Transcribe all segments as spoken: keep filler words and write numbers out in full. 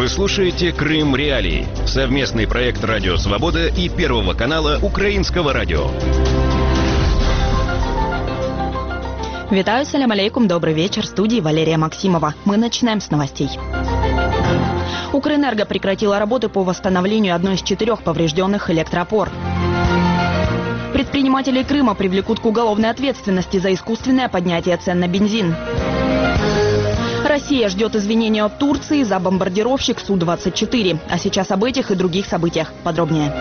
Вы слушаете «Крым Реалии» — совместный проект «Радио Свобода» и Первого канала Украинского радио. Витаю, салям алейкум, добрый вечер, в студии Валерия Максимова. Мы начинаем с новостей. Укрэнерго прекратила работы по восстановлению одной из четырех поврежденных электроопор. Предприниматели Крыма привлекут к уголовной ответственности за искусственное поднятие цен на бензин. Россия ждет извинения от Турции за бомбардировщик Су двадцать четыре. А сейчас об этих и других событиях подробнее.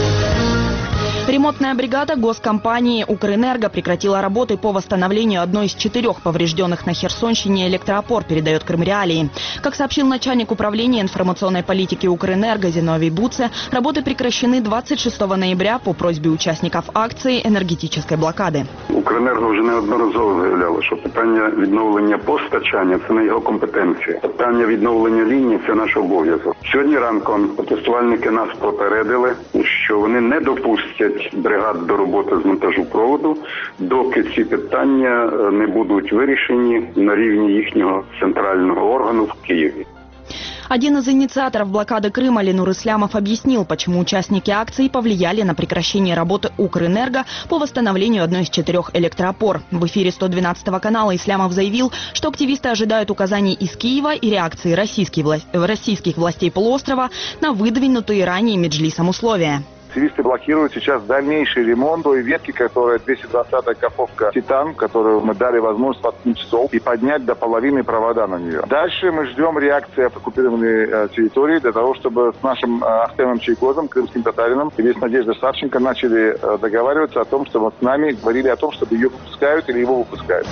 Ремонтная бригада госкомпании «Укрэнерго» прекратила работы по восстановлению одной из четырех поврежденных на Херсонщине электроопор, передает Крым Реалии. Как сообщил начальник управления информационной политики «Укрэнерго» Зиновий Буце, работы прекращены двадцять шестого ноября по просьбе участников акции энергетической блокады. «Укрэнерго» вже неодноразово заявляло, що питання відновлення постачання – це не його компетенція. Питання відновлення лінії – це наш обов'язок. Сьогодні ранком протестувальники нас попередили, що вони не допустять бригад до роботи з монтажу проводу, доки ці питання не будуть вирішені на рівні їхнього центрального органу в Києві. Один из инициаторов блокады Крыма, Ленур Ислямов, объяснил, почему участники акции повлияли на прекращение работы Укрэнерго по восстановлению одной из четырех электроопор. В эфире сто двенадцатого канала Ислямов заявил, что активисты ожидают указаний из Киева и реакции российских, власть... российских властей полуострова на выдвинутые ранее Меджлисом условия. Активисты блокируют сейчас дальнейший ремонт той ветки, которая двести двадцатая каховка «Титан», которую мы дали возможность воткнуть столб и поднять до половины провода на нее. Дальше мы ждем реакции от оккупированной э, территории для того, чтобы с нашим э, Ахтемом Чайкозом, крымским татарином, и весь Надежда Савченко начали э, договариваться о том, чтобы с нами говорили о том, чтобы ее выпускают или его выпускают.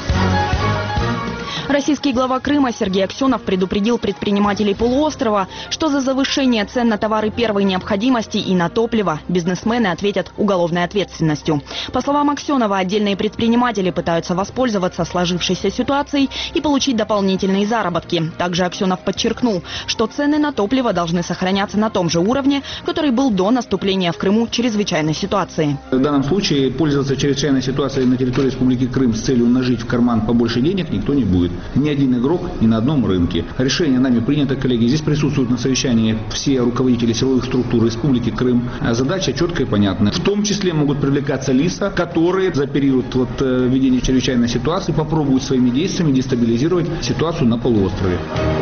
Российский глава Крыма Сергей Аксенов предупредил предпринимателей полуострова, что за завышение цен на товары первой необходимости и на топливо бизнесмены ответят уголовной ответственностью. По словам Аксенова, отдельные предприниматели пытаются воспользоваться сложившейся ситуацией и получить дополнительные заработки. Также Аксенов подчеркнул, что цены на топливо должны сохраняться на том же уровне, который был до наступления в Крыму чрезвычайной ситуации. В данном случае пользоваться чрезвычайной ситуацией на территории Республики Крым с целью нажить в карман побольше денег никто не будет. Ни один игрок ни на одном рынке. Решение нами принято, коллеги. Здесь присутствуют на совещании все руководители силовых структур Республики Крым. Задача четкая и понятная. В том числе могут привлекаться лица, которые за период вот, введения чрезвычайной ситуации попробуют своими действиями дестабилизировать ситуацию на полуострове.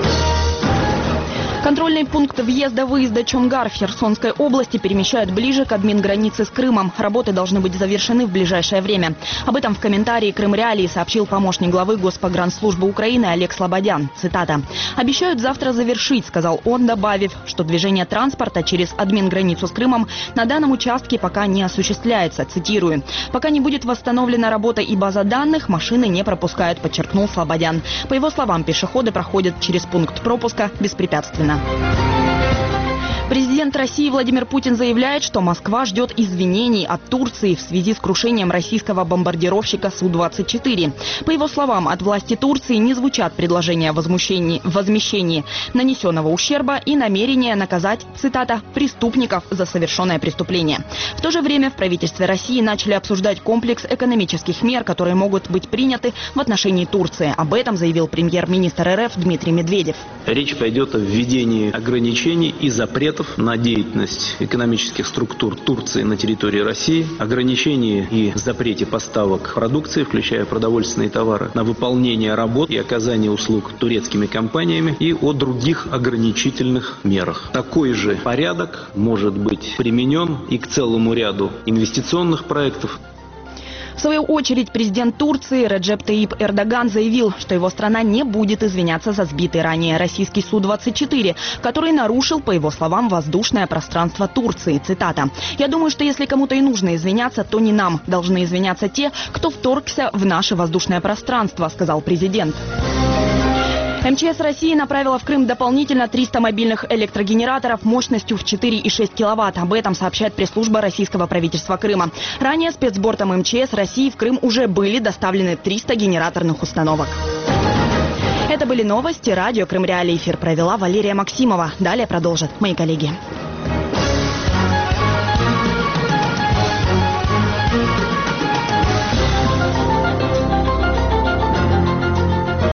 Контрольный пункт въезда-выезда Чонгар в Херсонской области перемещают ближе к админгранице с Крымом. Работы должны быть завершены в ближайшее время. Об этом в комментарии Крым Реалии сообщил помощник главы Госпогранслужбы Украины Олег Слободян. Цитата. «Обещают завтра завершить», — сказал он, добавив, что движение транспорта через админграницу с Крымом на данном участке пока не осуществляется. Цитирую. «Пока не будет восстановлена работа и база данных, машины не пропускают», — подчеркнул Слободян. По его словам, пешеходы проходят через пункт пропуска беспрепятственно. Президент России Владимир Путин заявляет, что Москва ждет извинений от Турции в связи с крушением российского бомбардировщика Су двадцать четыре. По его словам, от власти Турции не звучат предложения о возмещении нанесенного ущерба и намерения наказать, цитата, «преступников за совершенное преступление». В то же время в правительстве России начали обсуждать комплекс экономических мер, которые могут быть приняты в отношении Турции. Об этом заявил премьер-министр эр эф Дмитрий Медведев. Речь пойдет о введении ограничений и запретов на деятельность экономических структур Турции на территории России, ограничении и запрете поставок продукции, включая продовольственные товары, на выполнение работ и оказание услуг турецкими компаниями и о других ограничительных мерах. Такой же порядок может быть применен и к целому ряду инвестиционных проектов. В свою очередь, президент Турции Реджеп Таип Эрдоган заявил, что его страна не будет извиняться за сбитый ранее российский Су двадцать четыре, который нарушил, по его словам, воздушное пространство Турции. Цитата. «Я думаю, что если кому-то и нужно извиняться, то не нам. Должны извиняться те, кто вторгся в наше воздушное пространство», — сказал президент. эм че эс России направила в Крым дополнительно триста мобильных электрогенераторов мощностью в четыре и шесть киловатт. Об этом сообщает пресс-служба российского правительства Крыма. Ранее спецбортом эм че эс России в Крым уже были доставлены триста генераторных установок. Это были новости. Радио Крым Реалии. Эфир провела Валерия Максимова. Далее продолжат мои коллеги.